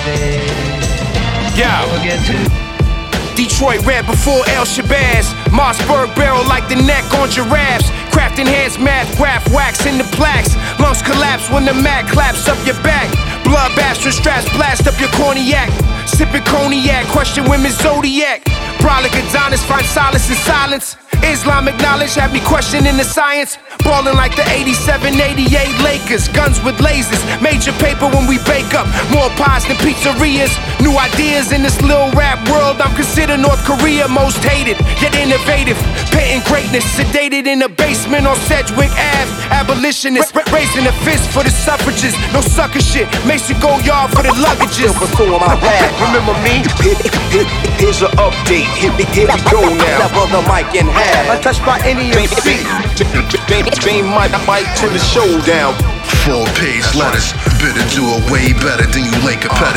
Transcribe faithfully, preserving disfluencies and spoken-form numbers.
Yo. Detroit red before El Shabazz. Mossberg barrel like the neck on giraffes. Craft enhanced math, graph wax in the plaques. Lungs collapse when the mat claps up your back. Blood bastard straps blast up your cognac. Sipping cognac, question women's zodiac. Brolic Adonis find solace in silence. Islamic knowledge had me questioning the science. Ballin' like the eighty-seven eighty-eight Lakers. Guns with lasers, major paper when we bake up. More pies than pizzerias. New ideas in this little rap world. I'm considered North Korea most hated, yet innovative. Painting greatness, sedated in a basement on Sedgwick Ave. Abolitionist, raising a fist for the suffragists. No sucker shit, Mason go yard for the luggages. Before my rap, remember me? Here's an update, here we go now. Level the mic in half. Untouched by any M C. Beam mic, mic to the showdown. Four page letters, better do it way better than you lay competitors.